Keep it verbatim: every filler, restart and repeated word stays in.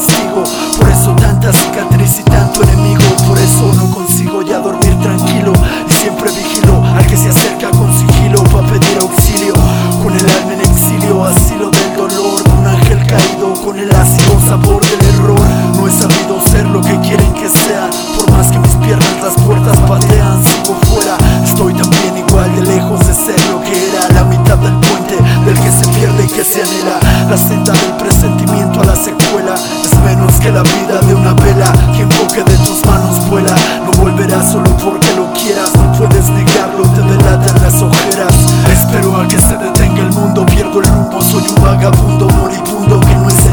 testigo. Por eso tanta cicatriz y tanto enemigo. Por eso no consigo ya dormir tranquilo, y siempre vigilo al que se acerca con sigilo pa' pedir auxilio. Con el alma en exilio, asilo del dolor, un ángel caído con el ácido sabor del error. No he sabido ser lo que quieren que sea, por más que mis piernas las puertas patean, sigo fuera. Estoy también igual de lejos de ser lo que era, la mitad del puente del que se pierde y que se anhela. La senda del presentimiento a la secuela es menos que la vida de una vela, que enfoque de tus manos vuela. No volverás solo porque lo quieras, no puedes negarlo, te delatan las ojeras. Espero a que se detenga el mundo, pierdo el rumbo, soy un vagabundo moribundo que no es